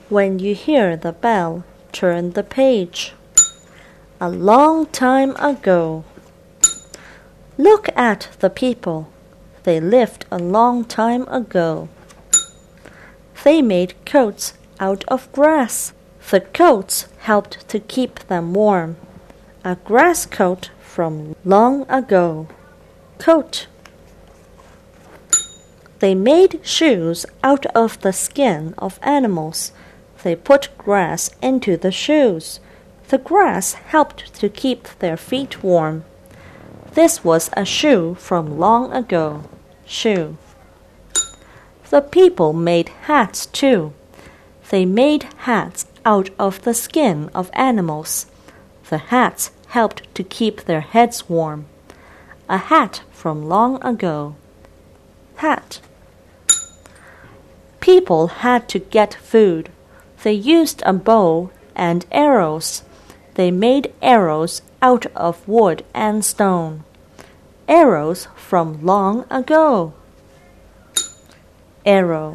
When you hear the bell, turn the page. A long time ago. Look at the people. They lived a long time ago. They made coats out of grass. The coats helped to keep them warm. A grass coat from long ago. Coat. They made shoes out of the skin of animals. They put grass into the shoes. The grass helped to keep their feet warm. This was a shoe from long ago. Shoe. The people made hats too. They made hats out of the skin of animals. The hats helped to keep their heads warm. A hat from long ago. Hat. People had to get food. They used a bow and arrows. They made arrows out of wood and stone. Arrows from long ago. Arrow.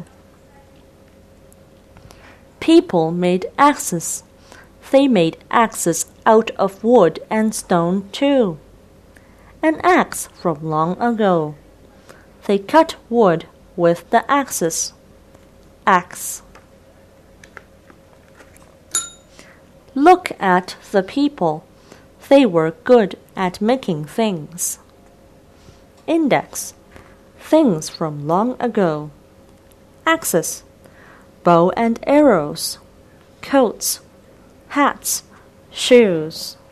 People made axes. They made axes out of wood and stone too. An axe from long ago. They cut wood with the axes. Axe. Look at the people. They were good at making things. Index. Things from long ago. Axes. Bow and arrows. Coats. Hats. Shoes.